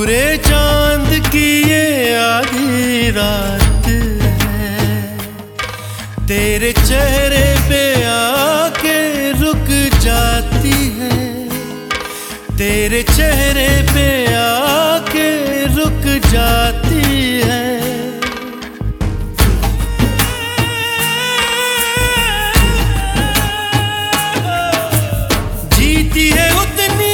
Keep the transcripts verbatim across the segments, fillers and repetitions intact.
पूरे चांद की ये आधी रात है, तेरे चेहरे पे आके रुक जाती है, तेरे चेहरे पे आके रुक जाती है। जीती है उतनी,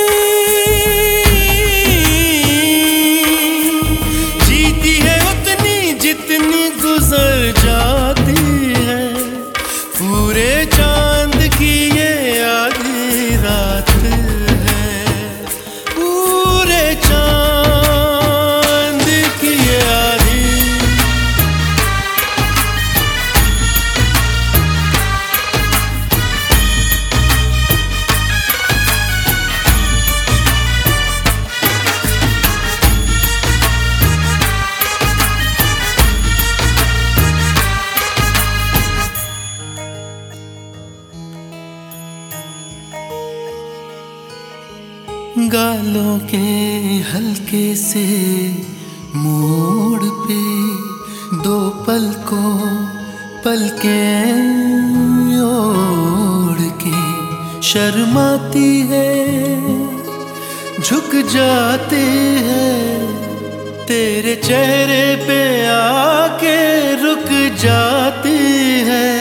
जीती है उतनी जितनी गुजर जाती है। पूरे चांद की ये आधी रात है, पूरे चांद की ये आधी। गालों के हल्के से मोड़ पे दो पलकों पलकें ओढ़ के शर्माती है, झुक जाते हैं, तेरे चेहरे पे आके रुक जाती है।